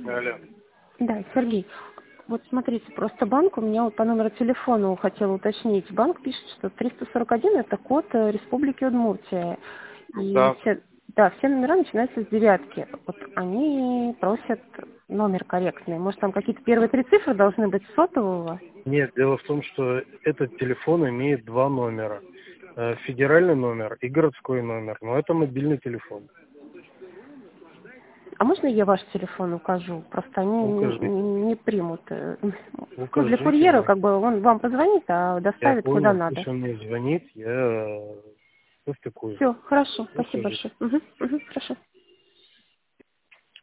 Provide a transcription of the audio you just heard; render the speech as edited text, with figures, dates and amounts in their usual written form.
Алло. Да, Сергей. Вот смотрите, просто банк у меня вот по номеру телефона хотел уточнить. Банк пишет, что 341 это код Республики Удмуртия. И Да. все номера начинаются с девятки. Вот они просят номер корректный. Может, там какие-то первые три цифры должны быть сотового? Нет, дело в том, что этот телефон имеет два номера. Федеральный номер и городской номер. Но это мобильный телефон. А можно я ваш телефон укажу? Просто они Укажите. не примут. Ну, для Укажите, курьера, да. как бы, он вам позвонит, а Я доставит куда понял. надо. Пусть он мне звонит, я состыкую. Все, хорошо. Спасибо Укажите. большое. Хорошо.